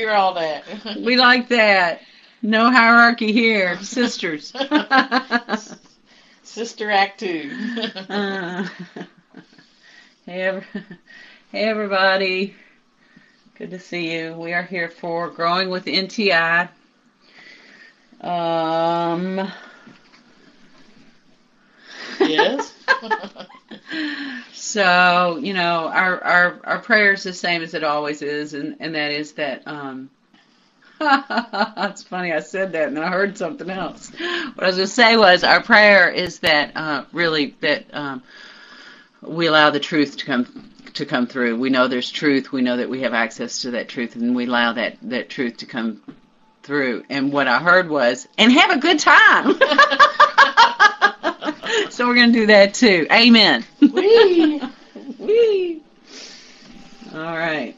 hear all that. We like that. No hierarchy here. Sisters. Sister Act 2. Hey, everybody. Good to see you. We are here for Growing with NTI. Yes. So, our prayer is the same as it always is, and that is that, it's funny, I said that and then I heard something else. What I was going to say was our prayer is that, we allow the truth to come through. We know there's truth. We know that we have access to that truth, and we allow that truth to come through. And what I heard was, and have a good time. So we're going to do that too. Amen. Whee! Whee! All right.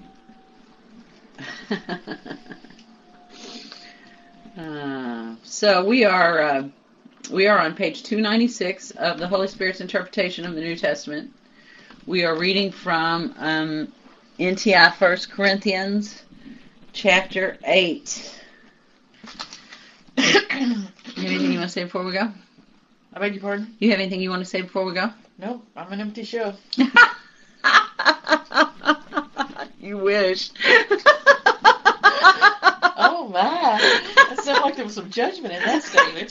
So we are on page 296 of the Holy Spirit's interpretation of the New Testament. We are reading from NTI 1 Corinthians chapter 8. Anything you want to say before we go? I beg your pardon? You have anything you want to say before we go? No, I'm an empty show. You wish. Oh my. That sounded like there was some judgment in that statement.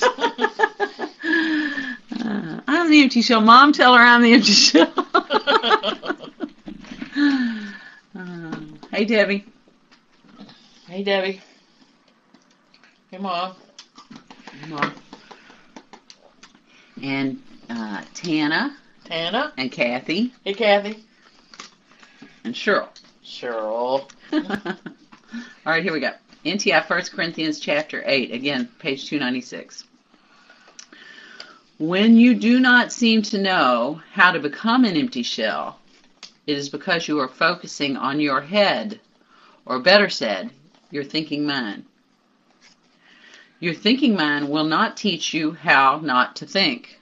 I'm the empty shell. Mom, tell her I'm the empty shell. Hey, Debbie. Hey, Debbie. Hey, Mom. Hey, Mom. And Tana. Tana. And Kathy. Hey, Kathy. And Cheryl. Cheryl. All right, here we go. NTI 1 Corinthians chapter 8. Again, page 296. When you do not seem to know how to become an empty shell, it is because you are focusing on your head, or better said, your thinking mind. Your thinking mind will not teach you how not to think.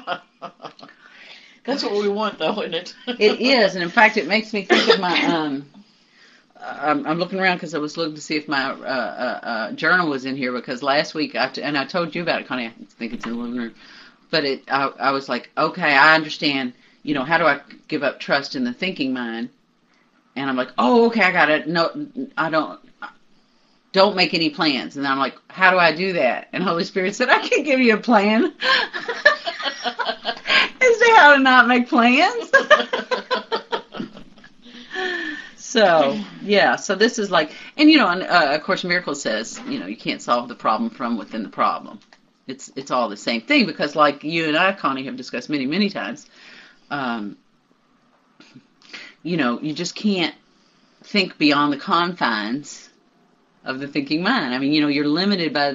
That's what we want, though, isn't it? It is, and in fact, it makes me think of my. I'm looking around because I was looking to see if my journal was in here, because last week, and I told you about it, Connie. I think it's in the living room. But I was like, okay, I understand. How do I give up trust in the thinking mind? And I'm like, oh, okay, I got it. No, I don't make any plans. And I'm like, how do I do that? And Holy Spirit said, I can give you a plan as to how to not make plans. So, yeah, so this is like, and of course, Miracle says, you can't solve the problem from within the problem. It's all the same thing, because like you and I, Connie, have discussed many, many times, you just can't think beyond the confines of the thinking mind. I mean, you're limited by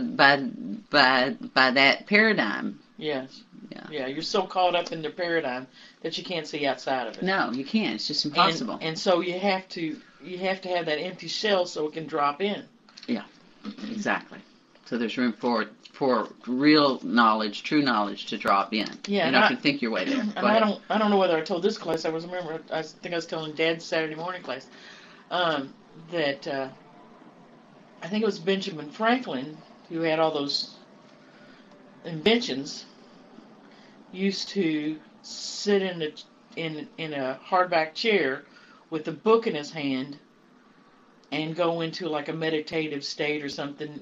that paradigm. Yes. Yeah, you're so caught up in the paradigm that you can't see outside of it. No, you can't. It's just impossible. And so you have to have that empty shell so it can drop in. Yeah, exactly. So there's room for real knowledge, true knowledge, to drop in. Yeah, you don't have to think your way there. And I don't know whether I told this class. I think I was telling Dad's Saturday morning class that I think it was Benjamin Franklin who had all those inventions. Used to sit in a hardback chair with a book in his hand and go into like a meditative state or something,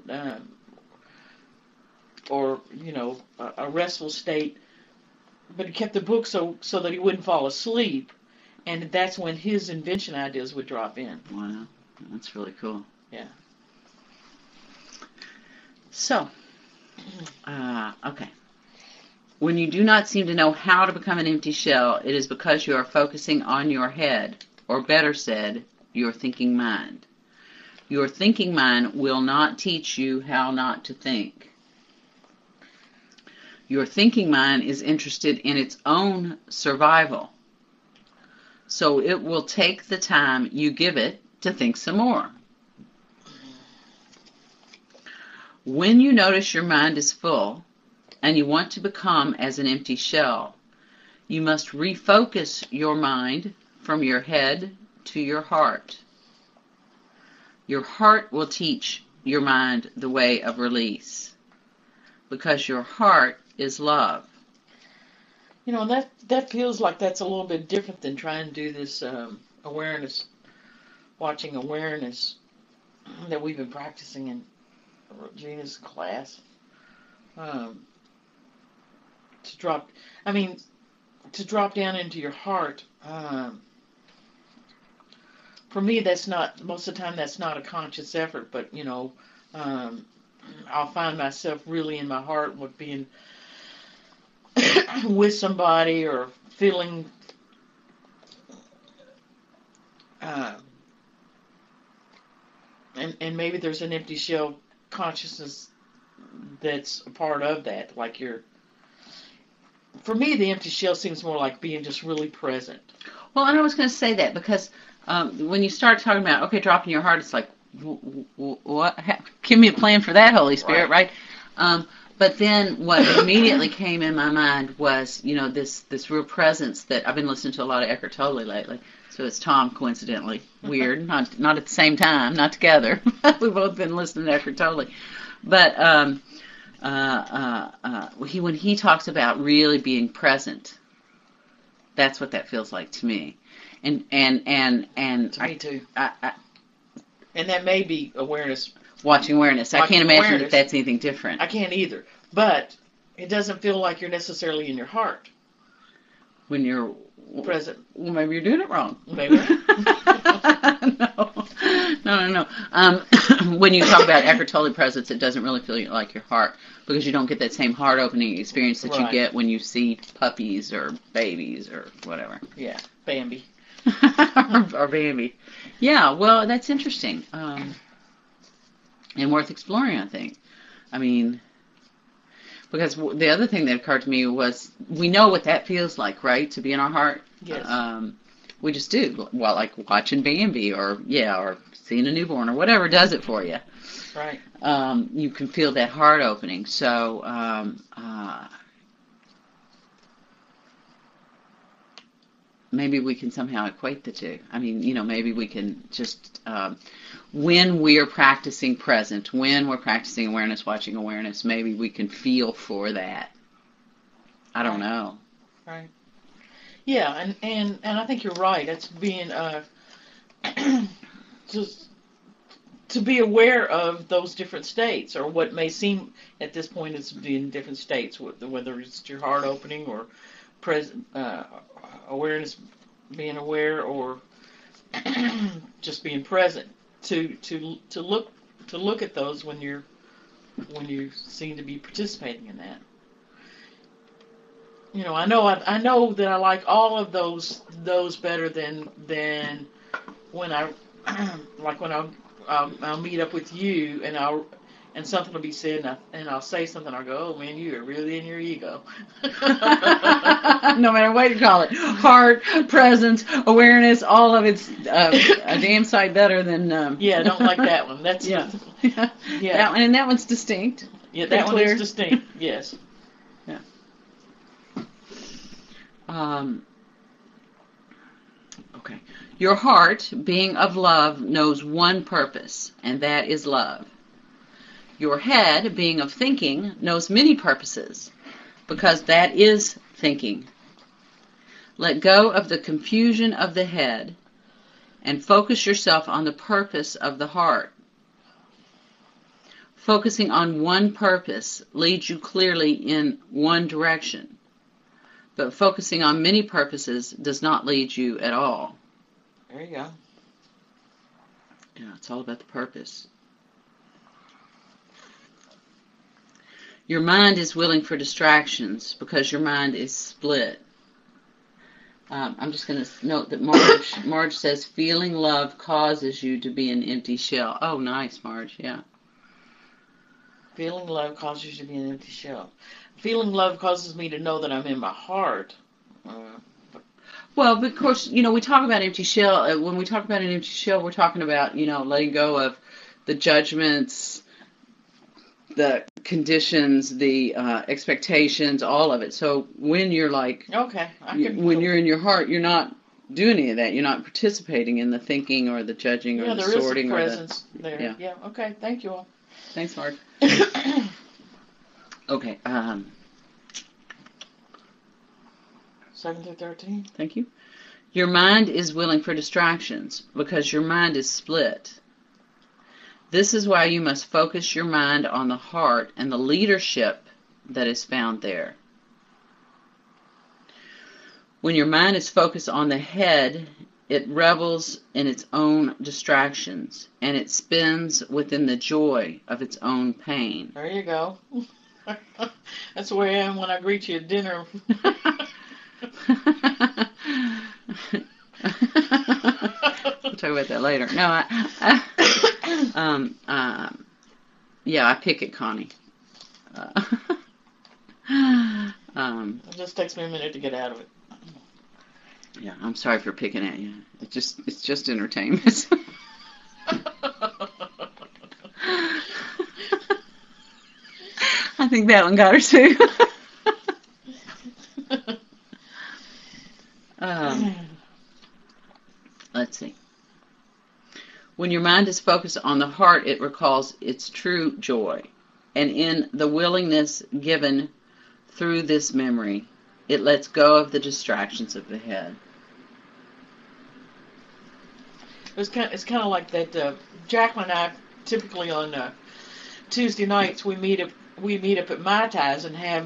or a restful state. But he kept the book so that he wouldn't fall asleep, and that's when his invention ideas would drop in. Wow, that's really cool. Yeah. So, okay. When you do not seem to know how to become an empty shell, it is because you are focusing on your head, or better said, your thinking mind. Your thinking mind will not teach you how not to think. Your thinking mind is interested in its own survival, so it will take the time you give it to think some more. When you notice your mind is full, and you want to become as an empty shell, you must refocus your mind from your head to your heart. Your heart will teach your mind the way of release, because your heart is love. That feels like that's a little bit different than trying to do this awareness, watching awareness that we've been practicing in Gina's class. To drop down into your heart. For me, most of the time that's not a conscious effort, but I'll find myself really in my heart with being with somebody or feeling and maybe there's an empty shell consciousness that's a part of that. For me, the empty shell seems more like being just really present. Well, and I was going to say that because when you start talking about, okay, dropping your heart, it's like, what? Give me a plan for that, Holy Spirit, right? But then what immediately came in my mind was, this real presence that I've been listening to a lot of Eckhart Tolle lately. So it's Tom, coincidentally. Weird. Not at the same time, not together. We've both been listening to Eckhart Tolle. But when he talks about really being present, that's what that feels like to me. And to me too. And that may be awareness. Watching awareness. I can't imagine that that's anything different. I can't either. But it doesn't feel like you're necessarily in your heart. When you're present. Well, maybe you're doing it wrong. Maybe. No. When you talk about Eckhart Tolle presence, it doesn't really feel like your heart, because you don't get that same heart-opening experience that you get when you see puppies or babies or whatever. Yeah, Bambi. or Bambi. Yeah, well, that's interesting. And worth exploring, I think. I mean, because the other thing that occurred to me was, we know what that feels like, right? To be in our heart. Yes. We just do. Well, like watching Bambi or seeing a newborn or whatever does it for you. Right. You can feel that heart opening. So, maybe we can somehow equate the two. I mean, maybe we can just, when we're practicing present, when we're practicing awareness, watching awareness, maybe we can feel for that. I don't know. Right. Yeah, and I think you're right. It's being, just to be aware of those different states, or what may seem at this point is being different states, whether it's your heart opening or present, awareness, being aware, or just being present. To look at those when you seem to be participating in that. I know that I like all of those better than when I'll meet up with you and something will be said and I'll say something. I'll go, oh man, you are really in your ego. No matter what you call it, heart, presence, awareness, all of it's a damn sight better than. Yeah, I don't like that one. That's yeah. Yeah. And that one's distinct. Yeah, that one is distinct. Yes. Yeah. Okay. Your heart, being of love, knows one purpose, and that is love. Your head, being of thinking, knows many purposes, because that is thinking. Let go of the confusion of the head and focus yourself on the purpose of the heart. Focusing on one purpose leads you clearly in one direction, but focusing on many purposes does not lead you at all. There you go. Yeah, it's all about the purpose. Your mind is willing for distractions because your mind is split. I'm just going to note that Marge says, feeling love causes you to be an empty shell. Oh, nice, Marge, yeah. Feeling love causes you to be an empty shell. Feeling love causes me to know that I'm in my heart. Well, of course, we talk about empty shell. When we talk about an empty shell, we're talking about, letting go of the judgments, the conditions, the expectations, all of it. So when you're like, okay, when you're in your heart, you're not do any of that. You're not participating in the thinking or the judging or the sorting. There is a presence there. Yeah. Yeah. Okay. Thank you all. Thanks, Mark. Okay. 7 through 13. Thank you. Your mind is willing for distractions because your mind is split. This is why you must focus your mind on the heart and the leadership that is found there. When your mind is focused on the head, it revels in its own distractions, and it spins within the joy of its own pain. There you go. That's the way I am when I greet you at dinner. We'll talk about that later. No, yeah, I pick it, Connie. It just takes me a minute to get out of it. Yeah, I'm sorry for picking at you. It's just entertainment. I think that one got her too. Let's see. When your mind is focused on the heart, it recalls its true joy. And in the willingness given through this memory, it lets go of the distractions of the head. It's kind of like that. Jacqueline and I typically on Tuesday nights we meet up at Mai Tais and have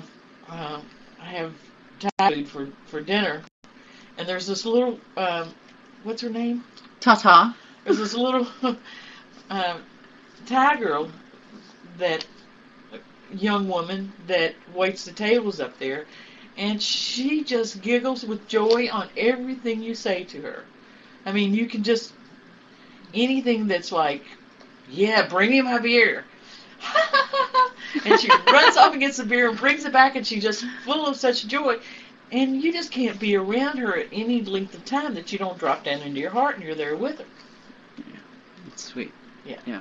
Thai food for dinner. And there's this little what's her name? Tata. There's this little Thai girl, that young woman that waits the tables up there, and she just giggles with joy on everything you say to her. I mean, you can just, anything that's like, yeah, bring me my beer. And she runs off and gets the beer and brings it back, and she's just full of such joy. And you just can't be around her at any length of time that you don't drop down into your heart and you're there with her. Yeah, it's sweet. Yeah. Yeah.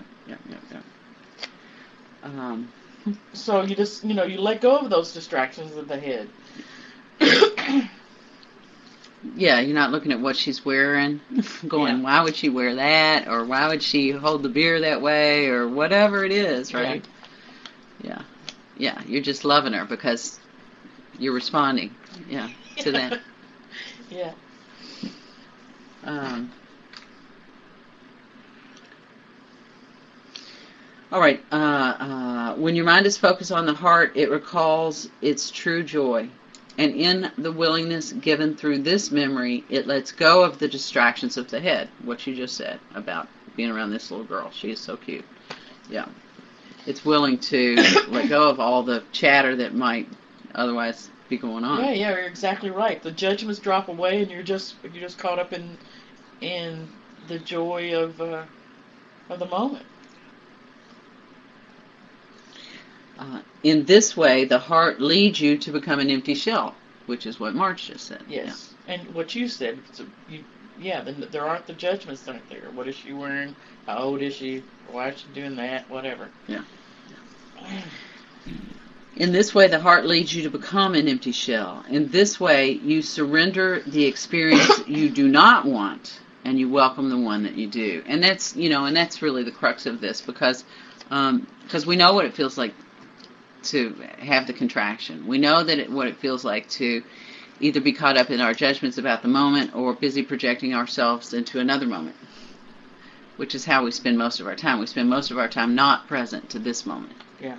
So you just, you let go of those distractions of the head. Yeah, you're not looking at what she's wearing, going, why would she wear that, or why would she hold the beer that way, or whatever it is, right? Yeah, you're just loving her because you're responding, to that. Yeah. All right. When your mind is focused on the heart, it recalls its true joy. And in the willingness given through this memory, it lets go of the distractions of the head. What you just said about being around this little girl. She is so cute. Yeah. It's willing to let go of all the chatter that might otherwise be going on. Yeah, you're exactly right. The judgments drop away, and you're just caught up in the joy of the moment. In this way, the heart leads you to become an empty shell, which is what Marge just said. Yes, yeah. And what you said. There aren't the judgments, aren't there? What is she wearing? How old is she? Why is she doing that? Whatever. Yeah. In this way, the heart leads you to become an empty shell. In this way, you surrender the experience you do not want, and you welcome the one that you do. And that's, and that's really the crux of this, because we know what it feels like to have the contraction. We know what it feels like to either be caught up in our judgments about the moment or busy projecting ourselves into another moment, which is how we spend most of our time. We spend most of our time not present to this moment. Yeah.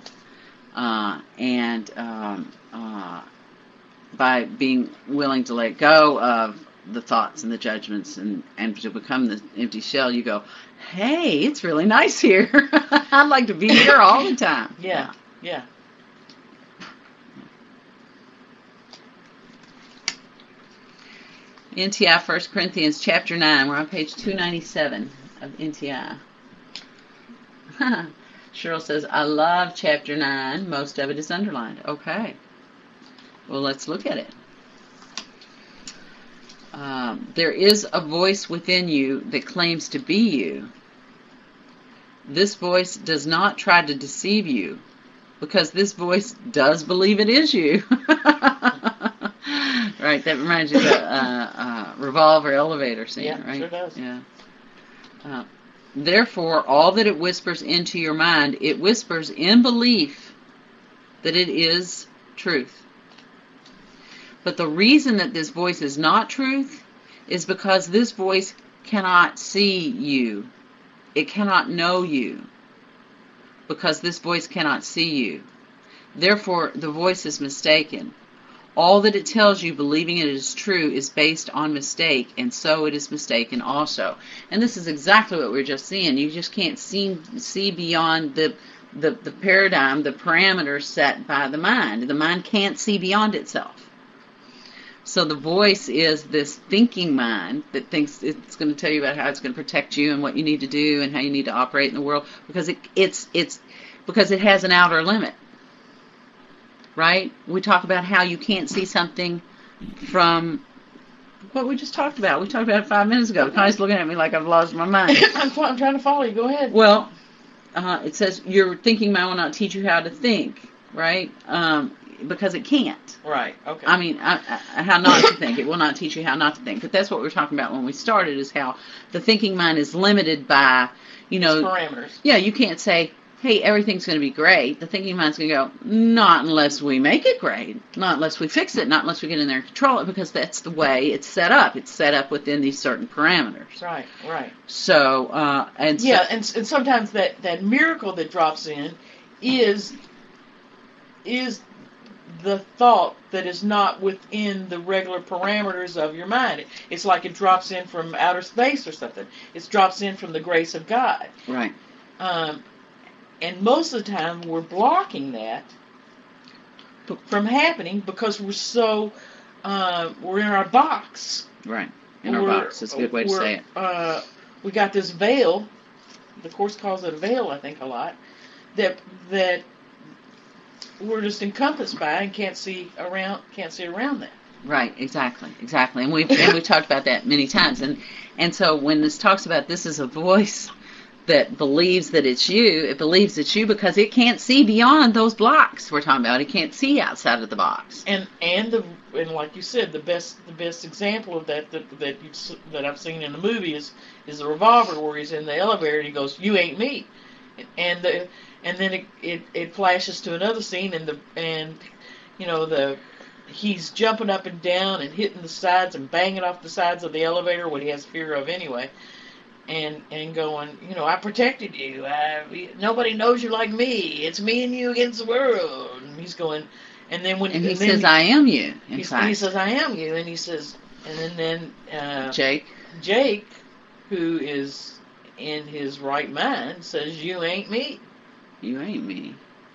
By being willing to let go of the thoughts and the judgments and to become the empty shell, you go, hey, it's really nice here. I'd like to be here all the time. Yeah. NTI 1 Corinthians chapter 9. We're on page 297 of NTI. Cheryl says, I love chapter 9. Most of it is underlined. Okay. Well, let's look at it. There is a voice within you that claims to be you. This voice does not try to deceive you, because this voice does believe it is you. Right, that reminds you of revolver elevator scene, Yeah, right? sure does. Yeah. Therefore, all that it whispers into your mind, it whispers in belief that it is truth. But the reason that this voice is not truth is because this voice cannot see you. It cannot know you. Because this voice cannot see you. Therefore, the voice is mistaken. All that it tells you, believing it is true, is based on mistake, and so it is mistaken also. And this is exactly what we were just seeing. You just can't see beyond the paradigm, the parameters set by the mind. The mind can't see beyond itself. So the voice is this thinking mind that thinks it's going to tell you about how it's going to protect you and what you need to do and how you need to operate in the world, because because it has an outer limit. Right? We talk about how you can't see something from what we just talked about. We talked about it 5 minutes ago. Connie's looking at me like I've lost my mind. I'm trying to follow you. Go ahead. Well, it says your thinking mind will not teach you how to think, right? Because it can't. Right. Okay. I mean, how not to think. It will not teach you how not to think. But that's what we were talking about when we started, is how the thinking mind is limited by, Its parameters. Yeah, you can't say, hey, everything's going to be great. The thinking mind's going to go, not unless we make it great, not unless we fix it, not unless we get in there and control it, because that's the way it's set up. It's set up within these certain parameters. Right, right. So, and sometimes that miracle that drops in is the thought that is not within the regular parameters of your mind. It's like it drops in from outer space or something. It drops in from the grace of God. Right. And most of the time, we're blocking that from happening because we're so we're in our box. Right, in our box. That's a good way to say it. We got this veil. The Course calls it a veil, I think, a lot. That we're just encompassed by and can't see around that. Right, exactly, and we've talked about that many times. And so when this talks about this is a voice that believes that it's you, it believes it's you because it can't see beyond those blocks we're talking about. It can't see outside of the box. And like you said, the best example of that I've seen in the movie is the revolver, where he's in the elevator and he goes, "You ain't me," and then it flashes to another scene and he's jumping up and down and hitting the sides and banging off the sides of the elevator, what he has fear of anyway. And going, I protected you. Nobody knows you like me. It's me and you against the world. And he's going, and then he says, "I am you." He says, "I am you," and he says, and then Jake, who is in his right mind, says, "You ain't me." You ain't me.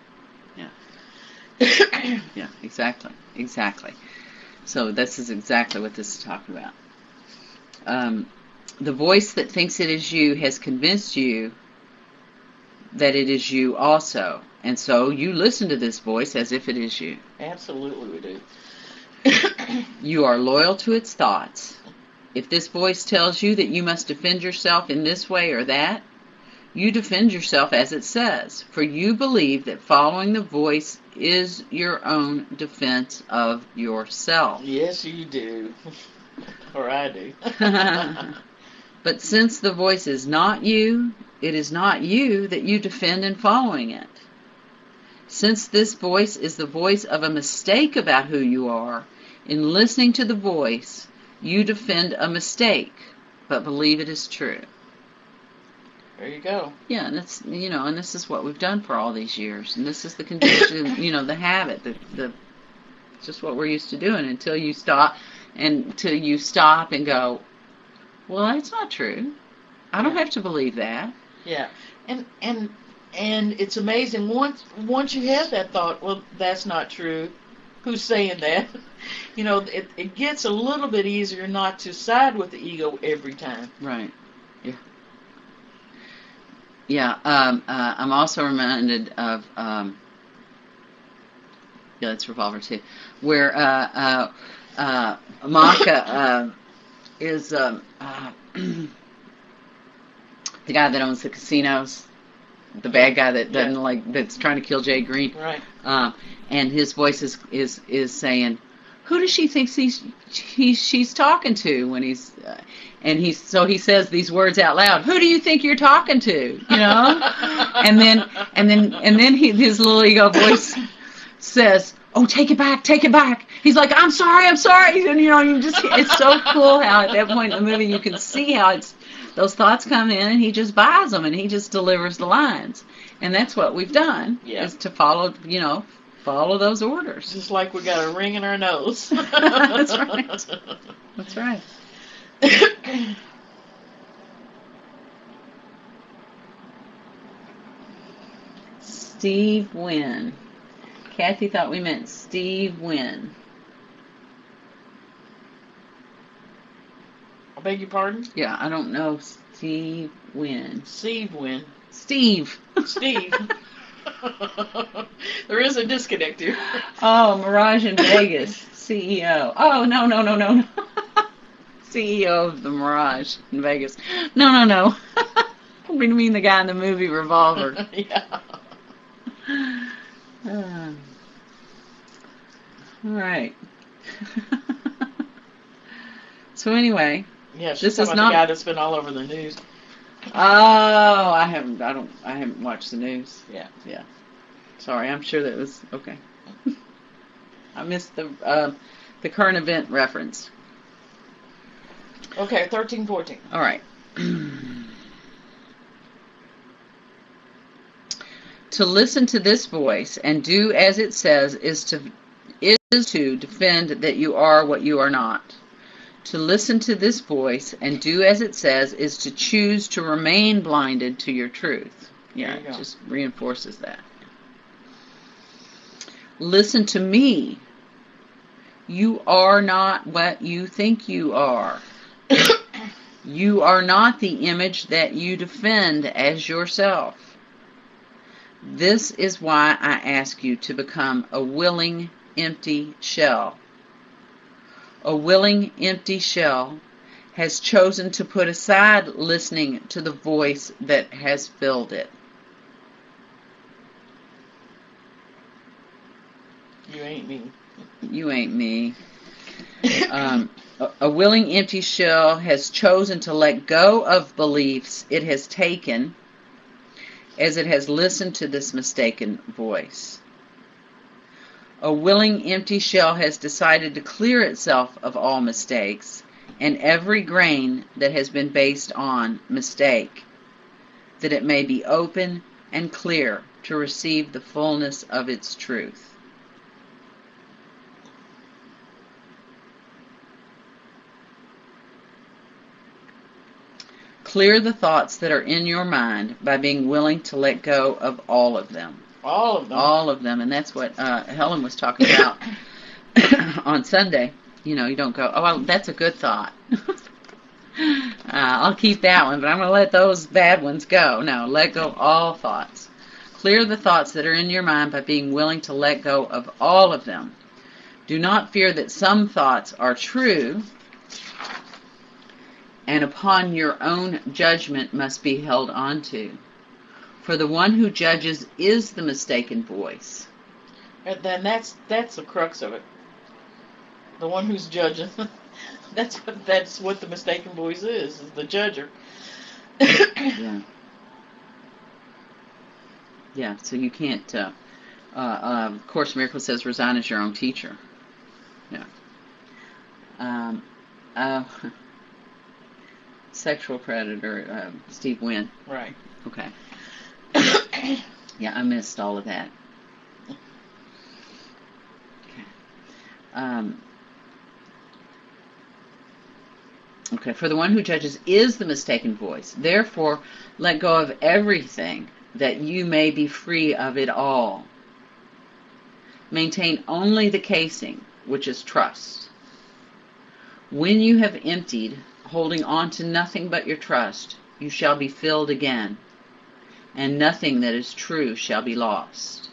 Yeah. Yeah. Exactly. So this is exactly what this is talking about. The voice that thinks it is you has convinced you that it is you also. And so you listen to this voice as if it is you. Absolutely we do. You are loyal to its thoughts. If this voice tells you that you must defend yourself in this way or that, you defend yourself as it says, for you believe that following the voice is your own defense of yourself. Yes, you do. Or I do. But since the voice is not you, it is not you that you defend in following it. Since this voice is the voice of a mistake about who you are, in listening to the voice, you defend a mistake, but believe it is true. There you go. Yeah, and that's and this is what we've done for all these years, and this is the condition, the habit, the just what we're used to doing until you stop and go, well, that's not true. I don't have to believe that. Yeah, and it's amazing once you have that thought. Well, that's not true. Who's saying that? It gets a little bit easier not to side with the ego every time. Right. Yeah. Yeah. I'm also reminded of it's Revolver too, where Maka is the guy that owns the casinos, the bad guy that doesn't that's trying to kill Jay Green. Right. And his voice is saying, who does she think she's talking to when he's and he says these words out loud. Who do you think you're talking to? You know, and then his little ego voice says, "Oh, take it back, take it back." He's like, I'm sorry," and it's so cool how at that point in the movie you can see how those thoughts come in, and he just buys them, and he just delivers the lines, and that's what we've done is to follow those orders. Just like we got a ring in our nose. That's right. That's right. Steve Wynn. Kathy thought we meant Steve Wynn. I beg your pardon? Yeah, I don't know. Steve Wynn. Steve Wynn. Steve. Steve. There is a disconnect here. Oh, Mirage in Vegas. CEO. Oh, no. CEO of the Mirage in Vegas. No. We mean the guy in the movie Revolver. Yeah. All right. So anyway, this is not the guy that's been all over the news. Oh, I haven't watched the news. Yeah. Sorry, I'm sure that was okay. I missed the current event reference. Okay, 13-14. All right. To listen to this voice and do as it says is to defend that you are what you are not. To listen to this voice and do as it says is to choose to remain blinded to your truth. Yeah, it just reinforces that. Listen to me. You are not what you think you are. You are not the image that you defend as yourself. This is why I ask you to become a willing, empty shell. A willing, empty shell has chosen to put aside listening to the voice that has filled it. You ain't me. You ain't me. A willing, empty shell has chosen to let go of beliefs it has taken as it has listened to this mistaken voice. A willing, empty shell has decided to clear itself of all mistakes and every grain that has been based on mistake, that it may be open and clear to receive the fullness of its truth. Clear the thoughts that are in your mind by being willing to let go of all of them. All of them. All of them. And that's what Helen was talking about on Sunday. You don't go, oh, well, that's a good thought. I'll keep that one, but I'm going to let those bad ones go. No, let go of all thoughts. Clear the thoughts that are in your mind by being willing to let go of all of them. Do not fear that some thoughts are true, and upon your own judgment must be held on to. For the one who judges is the mistaken voice. And then that's the crux of it. The one who's judging. that's what the mistaken voice is the judger. Yeah. Yeah, so you can't, Course in Miracles says resign as your own teacher. Yeah. Sexual predator, Steve Wynn. Right. Okay. Yeah, I missed all of that. Okay. Okay, for the one who judges is the mistaken voice. Therefore, let go of everything that you may be free of it all. Maintain only the casing, which is trust. When you have emptied, holding on to nothing but your trust, you shall be filled again, and nothing that is true shall be lost.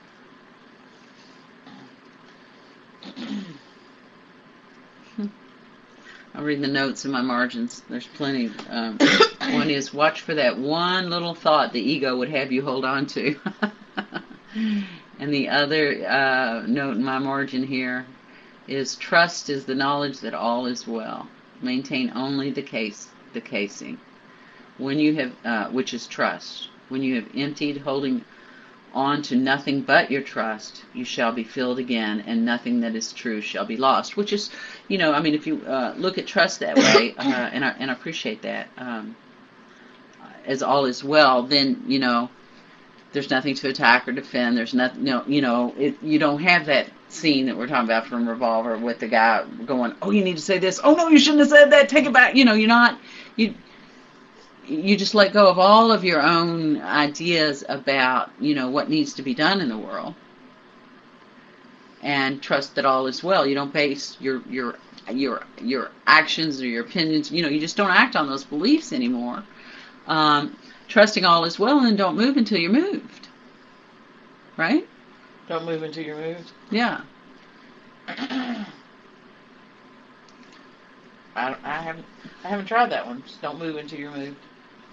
I'll read the notes in my margins. There's plenty. One is, watch for that one little thought the ego would have you hold on to. And the other note in my margin here is trust is the knowledge that all is well. Maintain only the casing. When you have, which is trust. When you have emptied, holding on to nothing but your trust, you shall be filled again, and nothing that is true shall be lost. Which is, if you look at trust that way, and I appreciate that, as all is well, then, there's nothing to attack or defend. There's nothing, you don't have that scene that we're talking about from Revolver with the guy going, oh, you need to say this. Oh, no, you shouldn't have said that. Take it back. You just let go of all of your own ideas about, what needs to be done in the world, and trust that all is well. You don't base your actions or your opinions, you just don't act on those beliefs anymore. Trusting all is well, and don't move until you're moved. Right? Don't move until you're moved? Yeah. I haven't tried that one. Just don't move until you're moved.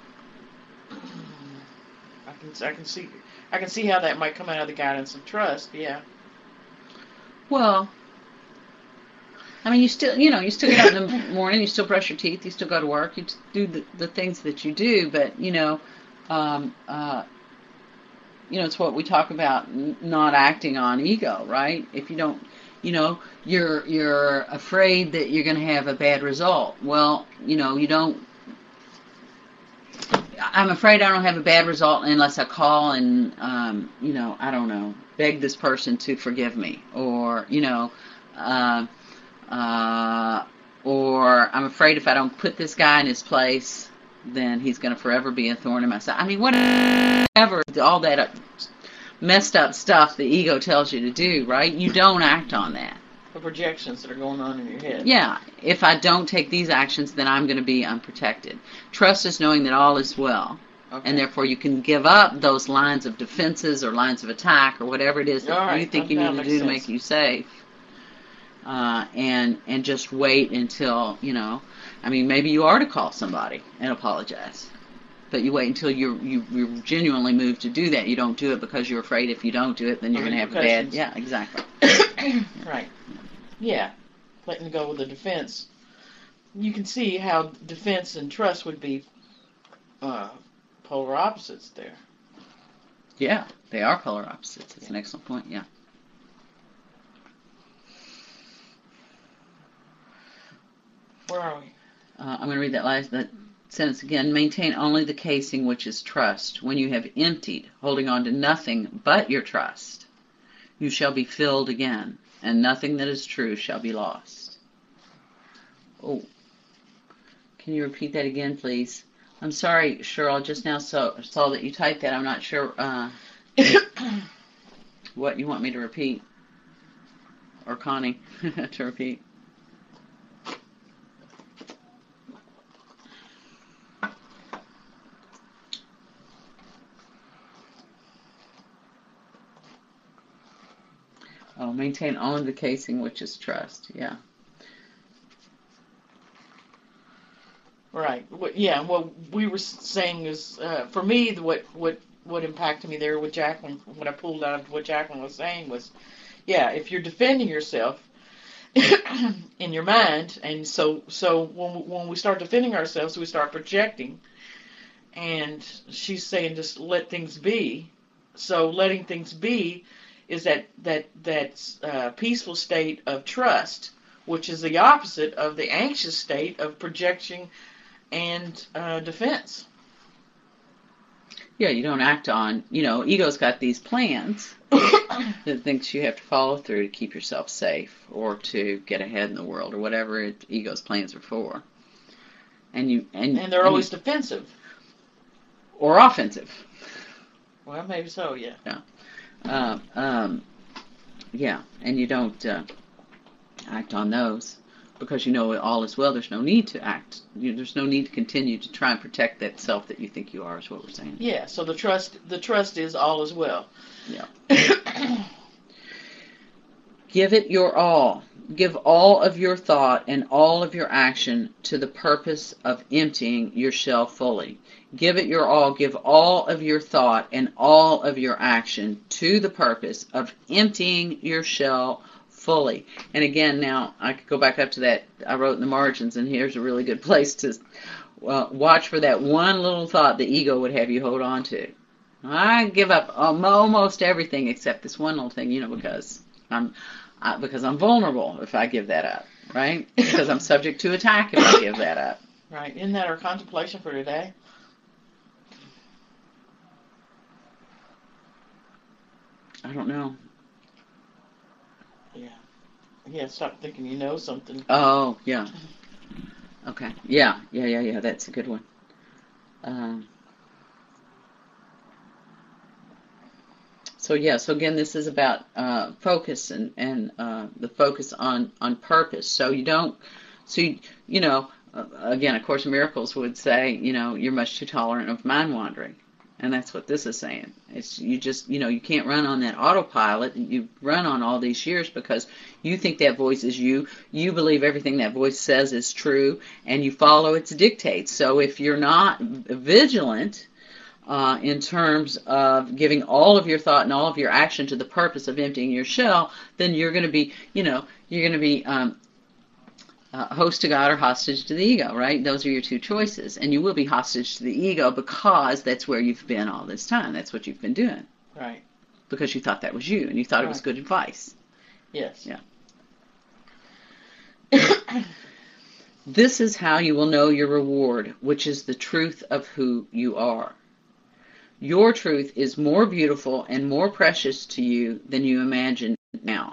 I can see how that might come out of the guidance of trust. Yeah. Well, you still get up in the morning, you still brush your teeth, you still go to work, you do the things that you do, but it's what we talk about, not acting on ego, right? If you don't, you're afraid that you're going to have a bad result. Well, you don't. I'm afraid I don't have a bad result unless I call and, I don't know, beg this person to forgive me, or, or I'm afraid if I don't put this guy in his place, then he's going to forever be a thorn in my side. Whatever, all that messed up stuff the ego tells you to do, right? You don't act on that. The projections that are going on in your head. Yeah. If I don't take these actions, then I'm going to be unprotected. Trust is knowing that all is well. Okay. And therefore you can give up those lines of defenses or lines of attack or whatever it is that you think you need to do to make you safe. And just wait until, maybe you are to call somebody and apologize. But you wait until you're genuinely moved to do that. You don't do it because you're afraid if you don't do it, then you're going to have a bad... Yeah, exactly. Right. Yeah. Letting go of the defense. You can see how defense and trust would be polar opposites there. Yeah, they are polar opposites. That's an excellent point, yeah. Where are we? I'm going to read that sentence again. Maintain only the casing, which is trust. When you have emptied, holding on to nothing but your trust, you shall be filled again, and nothing that is true shall be lost. Oh, can you repeat that again, please? I'm sorry, Cheryl, just now saw that you typed that. I'm not sure what you want me to repeat, or Connie to repeat. Oh, maintain only the casing, which is trust. Yeah. Right. Yeah. What we were saying is, for me, what impacted me there with Jacqueline, what I pulled out of what Jacqueline was saying was, yeah, if you're defending yourself in your mind, and so when we start defending ourselves, we start projecting, and she's saying just let things be. So letting things be is that peaceful state of trust, which is the opposite of the anxious state of projection and defense. Yeah, you don't act on, ego's got these plans that thinks you have to follow through to keep yourself safe or to get ahead in the world or whatever ego's plans are for. And they're always defensive. Or offensive. Well, maybe so, yeah. Yeah. Yeah, and you don't act on those because all is well. There's no need to act. There's no need to continue to try and protect that self that you think you are, is what we're saying. Yeah, so the trust is all is well. Yeah. Give it your all. Give all of your thought and all of your action to the purpose of emptying your shell fully. Give it your all. Give all of your thought and all of your action to the purpose of emptying your shell fully. And again, now I could go back up to that I wrote in the margins, and here's a really good place to watch for that one little thought the ego would have you hold on to. I give up almost everything except this one little thing, because I'm vulnerable if I give that up, right? Because I'm subject to attack if I give that up. Right. Isn't that our contemplation for today? I don't know. Yeah. Yeah, stop thinking you know something. Oh, yeah. Okay. Yeah. That's a good one. So again, this is about focus and the focus on purpose. So again, A Course in Miracles would say, you're much too tolerant of mind wandering. And that's what this is saying. It's you can't run on that autopilot. You run on all these years because you think that voice is you. You believe everything that voice says is true, and you follow its dictates. So if you're not vigilant in terms of giving all of your thought and all of your action to the purpose of emptying your shell, then you're going to be, host to God or hostage to the ego, right? Those are your two choices. And you will be hostage to the ego because that's where you've been all this time. That's what you've been doing. Right. Because you thought that was you and you thought it was good advice. Yes. Yeah. This is how you will know your reward, which is the truth of who you are. Your truth is more beautiful and more precious to you than you imagine now.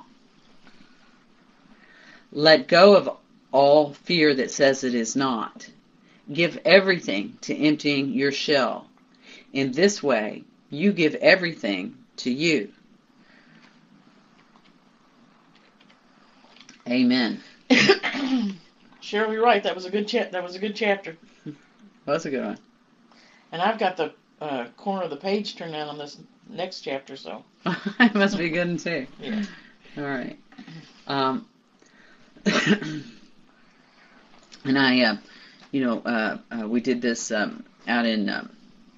Let go of all fear that says it is not. Give everything to emptying your shell. In this way, you give everything to you. Amen. Cheryl, you're right. That was a good chapter. That's a good one. And I've got the corner of the page turned out on this next chapter, so it must be good one too. Yeah. All right. And I, we did this out in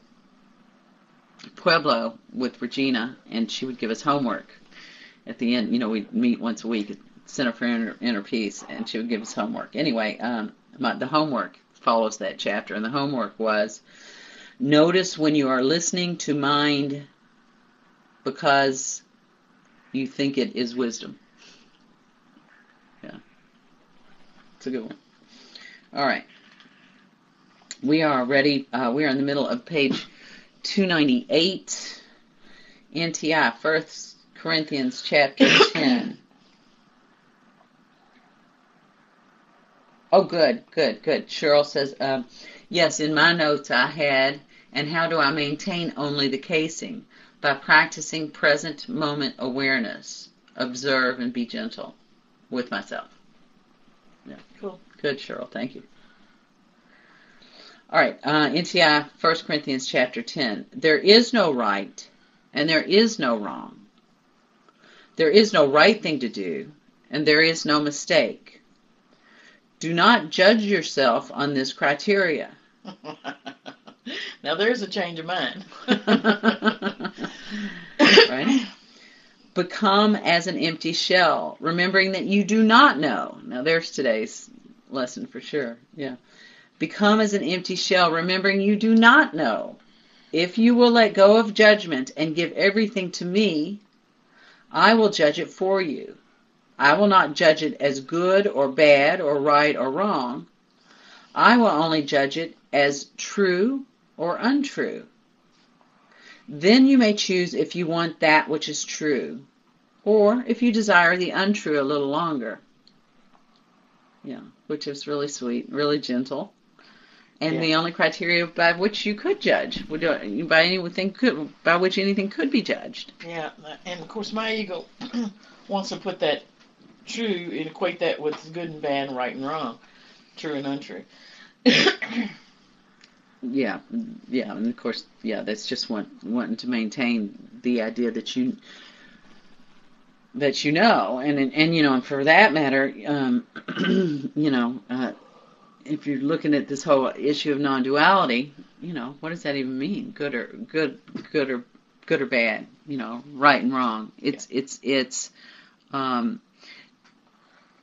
Pueblo with Regina, and she would give us homework at the end. We'd meet once a week at Center for Inner Peace, and she would give us homework. Anyway, the homework follows that chapter, and the homework was, notice when you are listening to mind because you think it is wisdom. Yeah. It's a good one. All right. We are ready. We are in the middle of page 298. NTI, 1 Corinthians chapter 10. Oh, good. Cheryl says, yes, in my notes I had, and how do I maintain only the casing? By practicing present moment awareness. Observe and be gentle with myself. Yeah. Cool. Good, Cheryl. Thank you. All right. NTI, 1 Corinthians chapter 10. There is no right and there is no wrong. There is no right thing to do and there is no mistake. Do not judge yourself on this criteria. Now there's a change of mind. Right? Become as an empty shell, remembering that you do not know. Now there's today's lesson for sure. Yeah. Become as an empty shell, remembering you do not know. If you will let go of judgment and give everything to me, I will judge it for you. I will not judge it as good or bad or right or wrong. I will only judge it as true or untrue. Then you may choose if you want that which is true, or if you desire the untrue a little longer. Yeah, which is really sweet, really gentle. And the only criteria by which you could judge, by which anything could be judged. Yeah, and of course my ego wants to put that true and equate that with good and bad, right and wrong, true and untrue. Yeah, and of course, that's just wanting to maintain the idea that you know, and for that matter, if you're looking at this whole issue of non-duality, what does that even mean? Good or bad, right and wrong. It's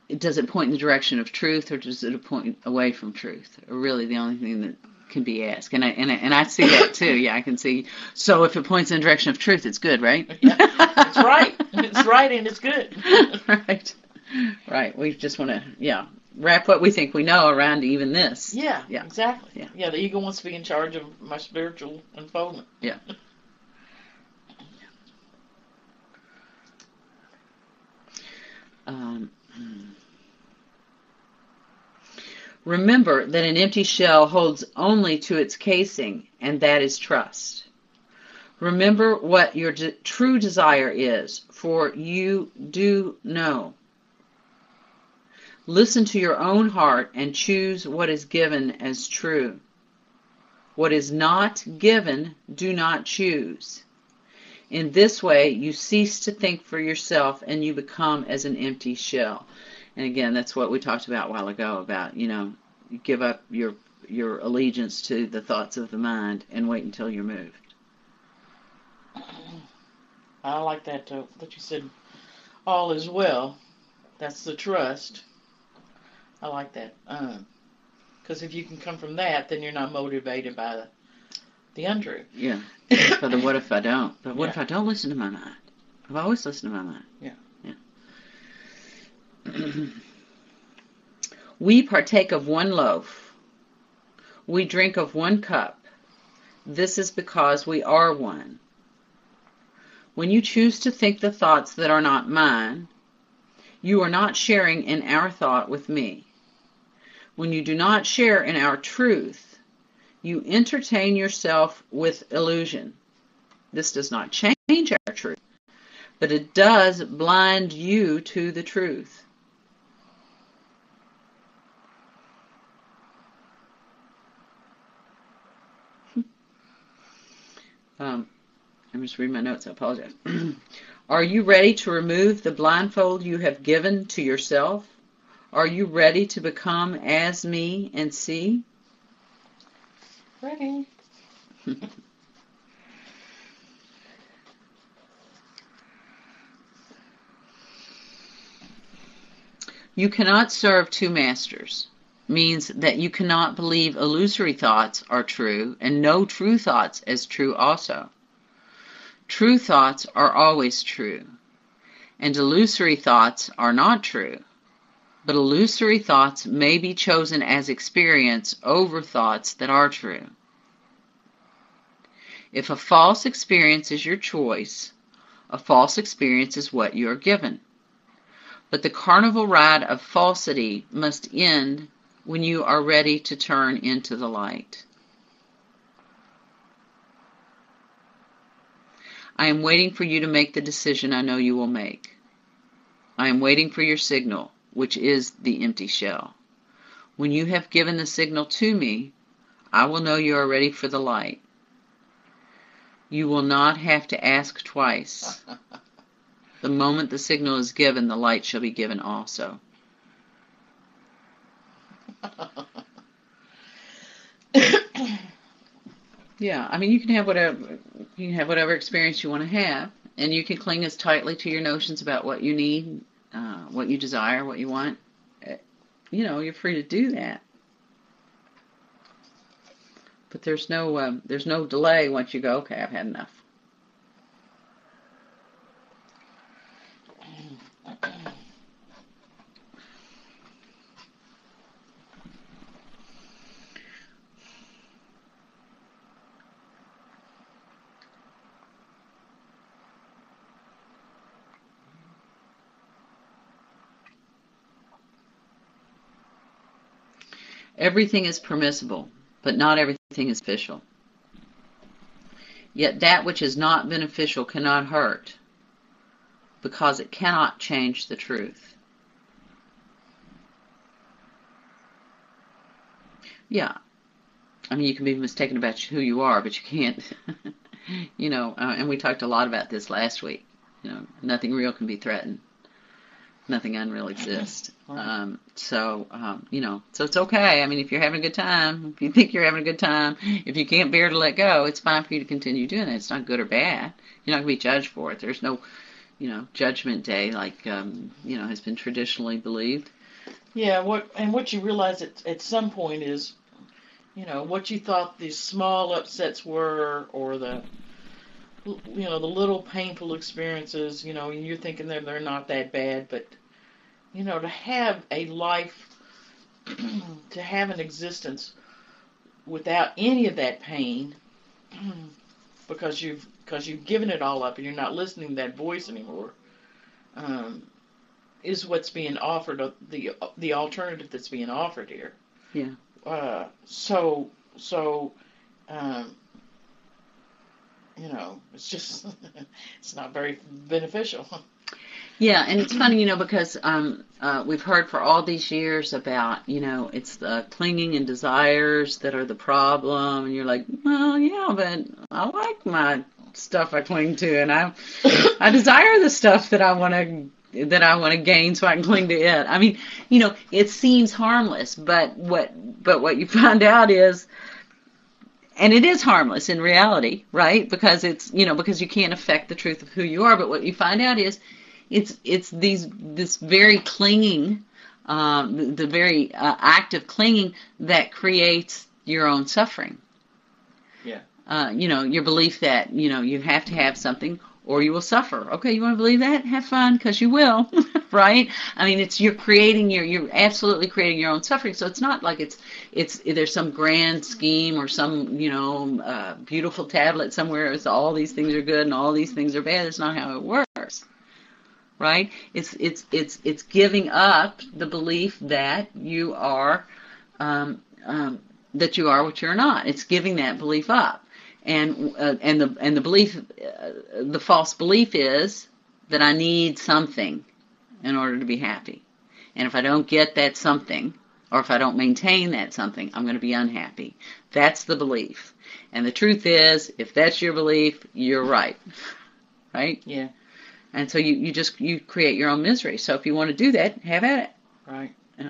does it point in the direction of truth, or does it point away from truth? Or really the only thing that can be asked. And I see that too. Yeah, I can see. So if it points in the direction of truth, it's good, right? Yeah, it's right. It's right and it's good. Right. Right. We just want to, wrap what we think we know around even this. Yeah, exactly. Yeah. Yeah, the ego wants to be in charge of my spiritual unfoldment. Yeah. Remember that an empty shell holds only to its casing, and that is trust. Remember what your true desire is, for you do know. Listen to your own heart and choose what is given as true. What is not given, do not choose. In this way, you cease to think for yourself and you become as an empty shell. And again, that's what we talked about a while ago about, you give up your allegiance to the thoughts of the mind and wait until you're moved. I like that you said all is well. That's the trust. I like that. Because if you can come from that, then you're not motivated by the untrue. Yeah. But the what if I don't? But what if I don't listen to my mind? I've always listened to my mind. Yeah. We partake of one loaf. We drink of one cup. This is because we are one. When you choose to think the thoughts that are not mine, you are not sharing in our thought with me. When you do not share in our truth, you entertain yourself with illusion. This does not change our truth, but it does blind you to the truth. I'm just reading my notes. I apologize. Are you ready to remove the blindfold you have given to yourself? Are you ready to become as me and see? Ready. You cannot serve two masters. Means that you cannot believe illusory thoughts are true and know true thoughts as true also. True thoughts are always true, and illusory thoughts are not true. But illusory thoughts may be chosen as experience over thoughts that are true. If a false experience is your choice, a false experience is what you are given. But the carnival ride of falsity must end when you are ready to turn into the light. I am waiting for you to make the decision I know you will make. I am waiting for your signal, which is the empty shell. When you have given the signal to me, I will know you are ready for the light. You will not have to ask twice. The moment the signal is given, the light shall be given also. Yeah, I mean, you can have whatever experience you want to have, and you can cling as tightly to your notions about what you need, what you desire, what you want. You're free to do that. But there's no delay once you go, okay, I've had enough. Everything is permissible, but not everything is beneficial. Yet that which is not beneficial cannot hurt, because it cannot change the truth. Yeah, I mean, you can be mistaken about who you are, but you can't, and we talked a lot about this last week. Nothing real can be threatened. Nothing unreal exists. So it's okay. I mean, if you're having a good time, if you think you're having a good time, if you can't bear to let go, it's fine for you to continue doing it. It's not good or bad. You're not going to be judged for it. There's no, judgment day like, has been traditionally believed. Yeah, what you realize at some point is, what you thought these small upsets were, or the little painful experiences, and you're thinking they're not that bad, but to have a life, to have an existence without any of that pain, because you've given it all up and you're not listening to that voice anymore, um, is what's being offered, the alternative that's being offered here. Yeah. So, um, it's just it's not very beneficial. Yeah, and it's funny, because we've heard for all these years about, it's the clinging and desires that are the problem, and you're like, well, yeah, but I like my stuff I cling to, and I desire the stuff that I want to gain, so I can cling to it. I mean, it seems harmless, but what you find out is, and it is harmless in reality, right? Because because you can't affect the truth of who you are. But what you find out is, it's this very clinging, the very act of clinging that creates your own suffering. Yeah. Your belief that you have to have something or you will suffer. Okay, you want to believe that? Have fun, because you will, right? I mean, you're absolutely creating your own suffering. So it's not like there's some grand scheme or some beautiful tablet somewhere. It's all these things are good and all these things are bad. That's not how it works, right? It's giving up the belief that you are what you're not. It's giving that belief up. And the belief, the false belief is that I need something in order to be happy, and if I don't get that something, or if I don't maintain that something, I'm going to be unhappy. That's the belief, and the truth is, if that's your belief, you're right, right? Yeah. And so you create your own misery. So if you want to do that, have at it. Right.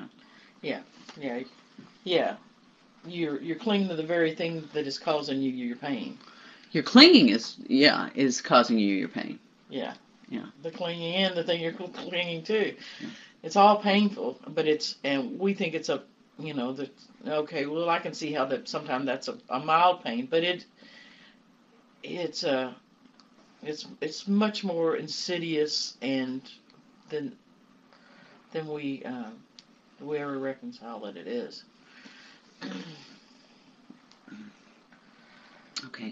Yeah. You're clinging to the very thing that is causing you your pain. Your clinging is causing you your pain. Yeah. Yeah. The clinging and the thing you're clinging to. Yeah. It's all painful, but and we think it's okay, well, I can see how that sometimes that's a mild pain, but it's much more insidious and than we ever reconcile that it is. Okay.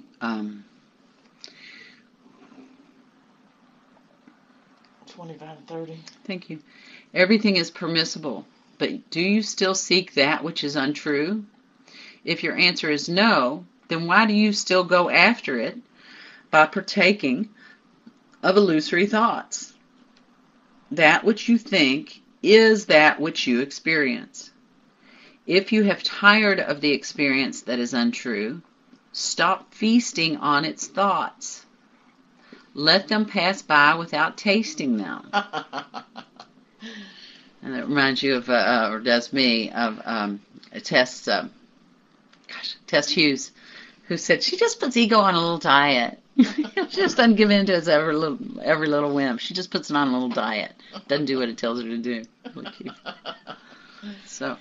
25 and 30. Thank you. Everything is permissible, but do you still seek that which is untrue? If your answer is no, then why do you still go after it by partaking of illusory thoughts? That which you think is that which you experience. If you have tired of the experience that is untrue, stop feasting on its thoughts. Let them pass by without tasting them. And it reminds you of, or does me, of Tess Hughes, who said she just puts ego on a little diet. She just doesn't give in to its every little whim. She just puts it on a little diet. Doesn't do what it tells her to do. Really cute. So.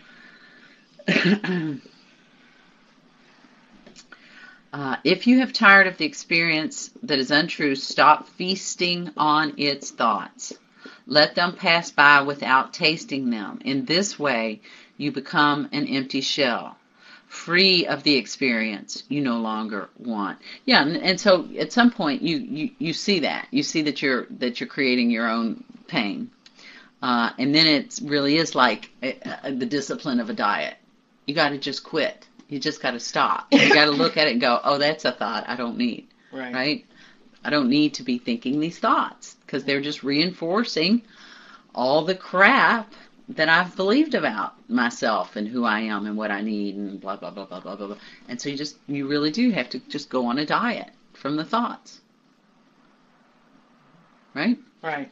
If you have tired of the experience that is untrue, stop feasting on its thoughts. Let them pass by without tasting them. In this way, you become an empty shell, free of the experience you no longer want. Yeah, and so at some point you see that. You see that you're creating your own pain. And then it really is like the discipline of a diet. You got to just quit. You just got to stop. You got to look at it and go, oh, that's a thought I don't need. Right? I don't need to be thinking these thoughts because they're just reinforcing all the crap that I've believed about myself and who I am and what I need and blah, blah, blah, blah, blah, blah. And so you really do have to just go on a diet from the thoughts. Right? Right.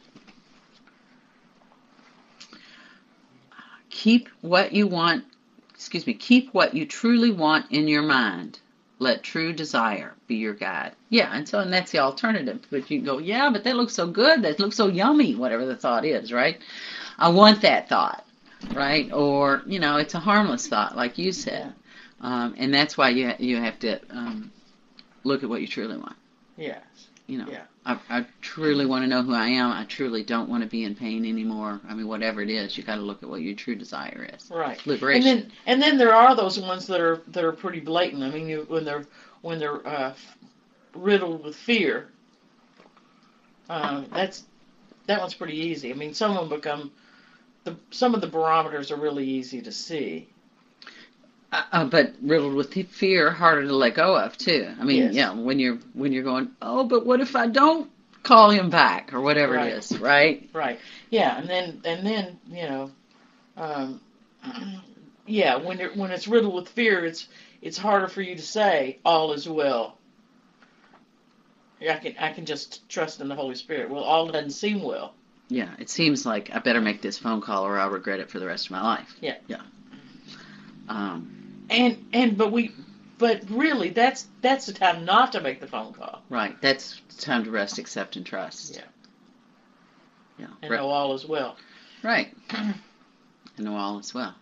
Keep what you truly want in your mind. Let true desire be your guide. Yeah, and that's the alternative. But you can go, but that looks so good, that looks so yummy, whatever the thought is, right? I want that thought. right? Or, it's a harmless thought, like you said. And that's why you have to look at what you truly want. Yes. Yeah. I truly want to know who I am. I truly don't want to be in pain anymore. I mean, whatever it is, you got to look at what your true desire is. Right. Liberation. And then there are those ones that are pretty blatant. I mean, when they're riddled with fear, that one's pretty easy. I mean, some of them some of the barometers are really easy to see. But riddled with fear, harder to let go of too. I mean, yes. when you're going, oh, but what if I don't call him back or whatever right. it is, right? Right. Yeah, and then yeah, when it's riddled with fear, it's harder for you to say all is well. I can just trust in the Holy Spirit. Well, all doesn't seem well. Yeah, it seems like I better make this phone call or I'll regret it for the rest of my life. Yeah. Yeah. But really, that's the time not to make the phone call. Right. That's time to rest, accept, and trust. Yeah. Yeah. And know all is well. Right. And know all is well.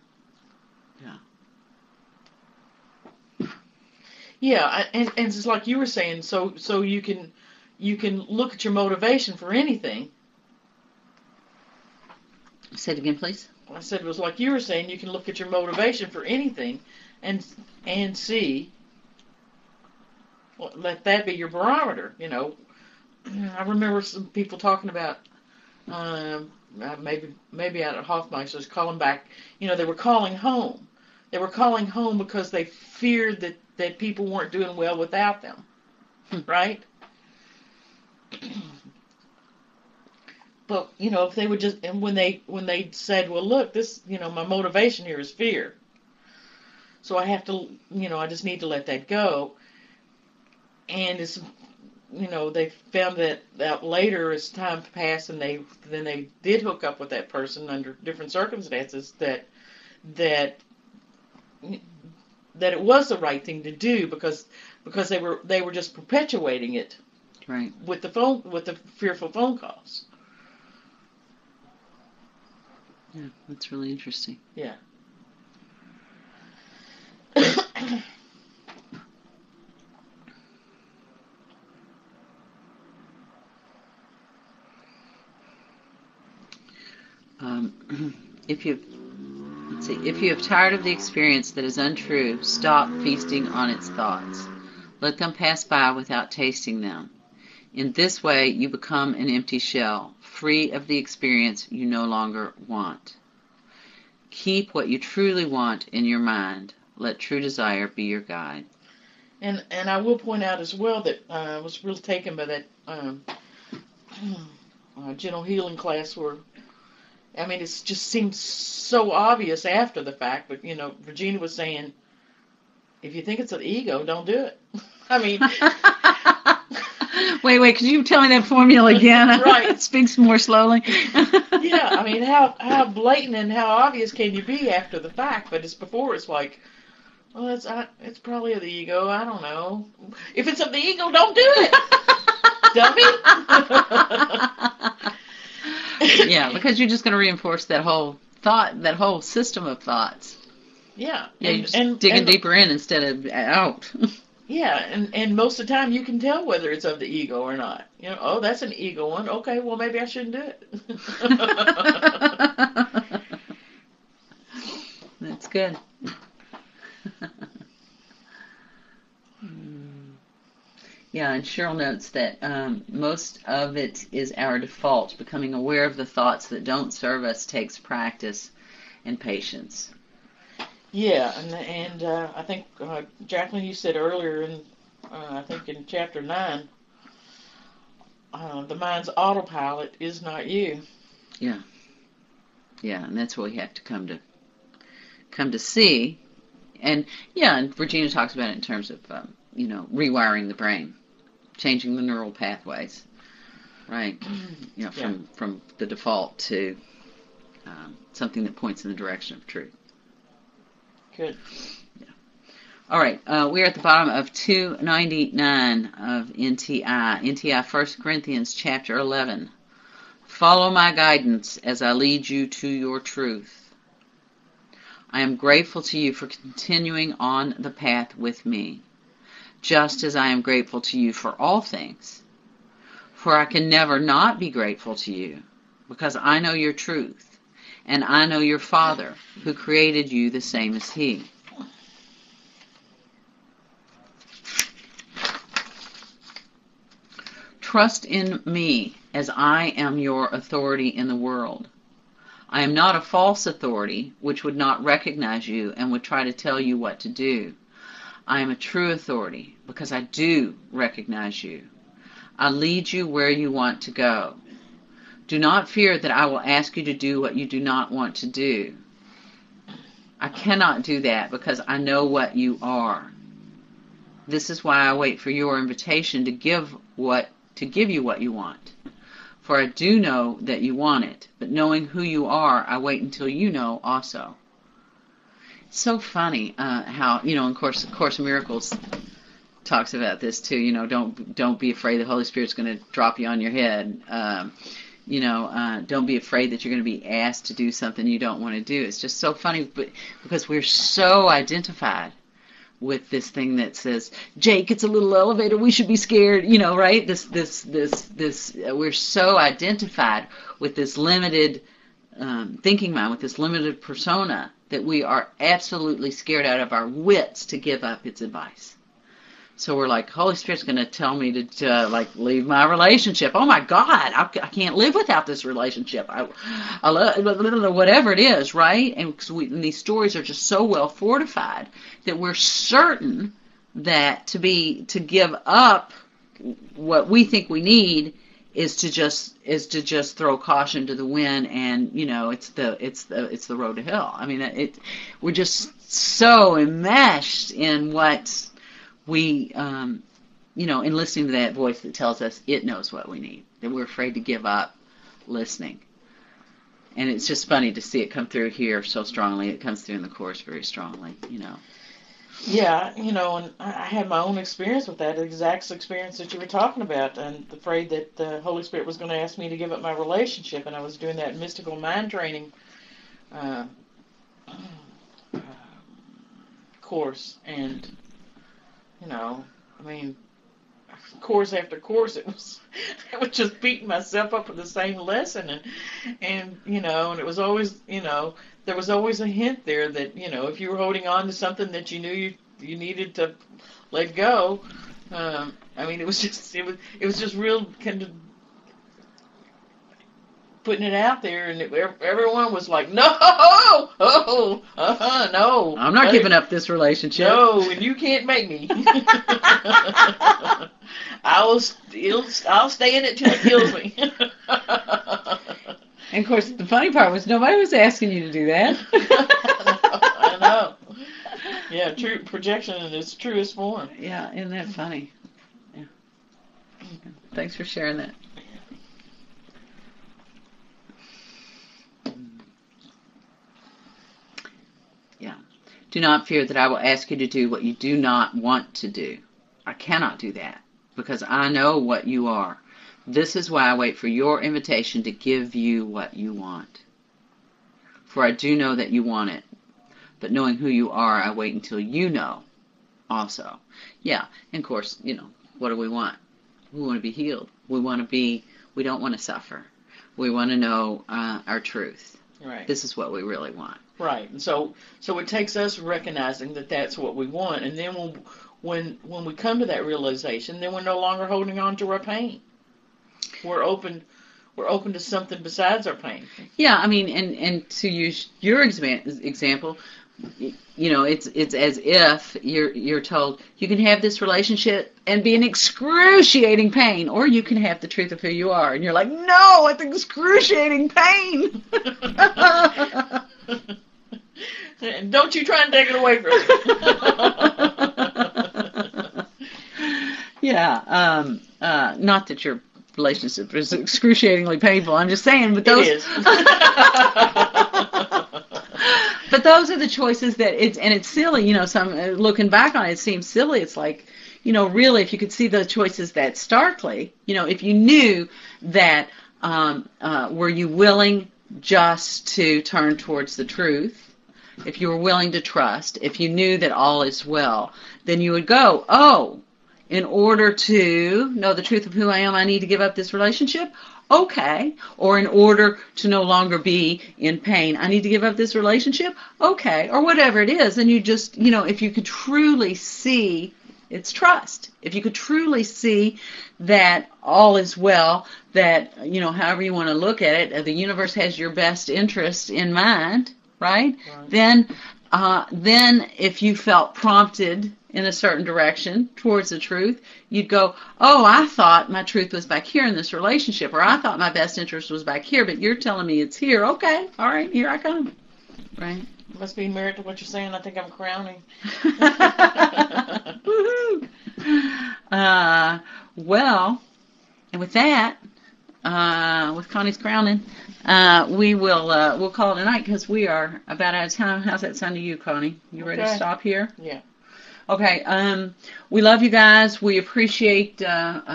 Yeah. Yeah, and it's like you were saying. So you can look at your motivation for anything. Say it again, please. I said it was like you were saying. You can look at your motivation for anything, and see. Well, let that be your barometer. I remember some people talking about maybe out at Hoffmeister's calling back. They were calling home. They were calling home because they feared that people weren't doing well without them, right? But if they would just, and when they said, well, look, this, my motivation here is fear, so I have to, I just need to let that go. And it's, they found that out later as time passed, and they did hook up with that person under different circumstances, that it was the right thing to do because they were just perpetuating it, right, with the fearful phone calls. Yeah, that's really interesting. Yeah. If you have tired of the experience that is untrue, stop feasting on its thoughts. Let them pass by without tasting them. In this way, you become an empty shell, free of the experience you no longer want. Keep what you truly want in your mind. Let true desire be your guide. And I will point out as well that I was really taken by that gentle healing class where, I mean, it just seemed so obvious after the fact, but, Regina was saying, if you think it's an ego, don't do it. I mean... Wait, could you tell me that formula again? Right. Speaks more slowly. Yeah, I mean, how blatant and how obvious can you be after the fact? But it's before, it's like, well, it's probably of the ego, I don't know. If it's of the ego, don't do it, dummy. Yeah, because you're just going to reinforce that whole thought, that whole system of thoughts. Yeah. Yeah, you're just digging deeper in instead of out. Yeah, and most of the time you can tell whether it's of the ego or not. Oh, that's an ego one. Okay, well, maybe I shouldn't do it. That's good. Yeah, and Cheryl notes that most of it is our default. Becoming aware of the thoughts that don't serve us takes practice and patience. Yeah, and I think, Jacqueline, you said earlier I think in chapter 9, the mind's autopilot is not you. Yeah. Yeah, and that's what we have to come to see. And Regina talks about it in terms of, rewiring the brain, changing the neural pathways, right? From the default to something that points in the direction of truth. Good. Yeah. All right. We're at the bottom of 299 of NTI. NTI 1 Corinthians chapter 11. Follow my guidance as I lead you to your truth. I am grateful to you for continuing on the path with me, just as I am grateful to you for all things. For I can never not be grateful to you, because I know your truth, and I know your Father, who created you the same as He. Trust in me as I am your authority in the world. I am not a false authority which would not recognize you and would try to tell you what to do. I am a true authority because I do recognize you. I lead you where you want to go. Do not fear that I will ask you to do what you do not want to do. I cannot do that because I know what you are. This is why I wait for your invitation to give you what you want. For I do know that you want it, but knowing who you are, I wait until you know also. It's so funny how, in Course in Miracles talks about this too. Don't be afraid the Holy Spirit's going to drop you on your head. Don't be afraid that you're going to be asked to do something you don't want to do. It's just so funny, because we're so identified with this thing that says, Jake, it's a little elevator, we should be scared, right? We're so identified with this limited thinking mind, with this limited persona, that we are absolutely scared out of our wits to give up its advice. So we're like, Holy Spirit's going to tell me to leave my relationship. Oh my God, I can't live without this relationship. I love, whatever it is, right? And these stories are just so well fortified that we're certain that to give up what we think we need is to just throw caution to the wind, and it's the road to hell. I mean, we're just so enmeshed in what we, in listening to that voice that tells us it knows what we need, that we're afraid to give up listening. And it's just funny to see it come through here so strongly. It comes through in the Course very strongly, Yeah, and I had my own experience with that, exact experience that you were talking about, and afraid that the Holy Spirit was going to ask me to give up my relationship, and I was doing that mystical mind training course, and course after course, I was just beating myself up with the same lesson, and it was always, there was always a hint there that, if you were holding on to something that you knew you needed to let go, it was just real kind of putting it out there, and everyone was like, no, no. I'm not giving up this relationship. No, and you can't make me. I'll stay in it till it kills me. And of course, the funny part was nobody was asking you to do that. I know. Yeah, true projection in its truest form. Yeah, isn't that funny? Yeah. Thanks for sharing that. Yeah. Do not fear that I will ask you to do what you do not want to do. I cannot do that because I know what you are. This is why I wait for your invitation to give you what you want. For I do know that you want it. But knowing who you are, I wait until you know also. Yeah, and of course, what do we want? We want to be healed. We don't want to suffer. We want to know our truth. Right. This is what we really want. Right. And so it takes us recognizing that that's what we want. And then when we come to that realization, then we're no longer holding on to our pain. We're open to something besides our pain. Yeah, and to use your example, it's as if you're told you can have this relationship and be in excruciating pain, or you can have the truth of who you are, and you're like, no, it's excruciating pain. And don't you try and take it away from me. Yeah, not that your relationship is excruciatingly painful. I'm just saying, but those. It is. But those are the choices it's silly, looking back on it seems silly. It's like, really, if you could see the choices that starkly, if you knew that, were you willing just to turn towards the truth, if you were willing to trust, if you knew that all is well, then you would go, oh, in order to know the truth of who I am, I need to give up this relationship? Okay. Or in order to no longer be in pain, I need to give up this relationship? Okay. Or whatever it is. And you just, if you could truly see, it's trust. If you could truly see that all is well, that, however you want to look at it, the universe has your best interest in mind, right? Then if you felt prompted in a certain direction towards the truth, you'd go, oh, I thought my truth was back here in this relationship, or I thought my best interest was back here, but you're telling me it's here. Okay, all right, here I come. Right? Must be merit to what you're saying. I think I'm crowning. Woohoo! Well, and with that, with Connie's crowning, we'll call it a night because we are about out of time. How's that sound to you, Connie? You ready to stop here? Yeah. Okay. We love you guys. We appreciate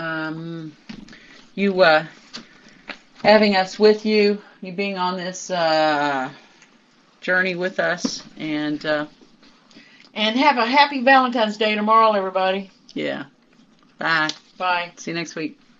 you having us with you. You being on this journey with us, and have a happy Valentine's Day tomorrow, everybody. Yeah. Bye. Bye. See you next week.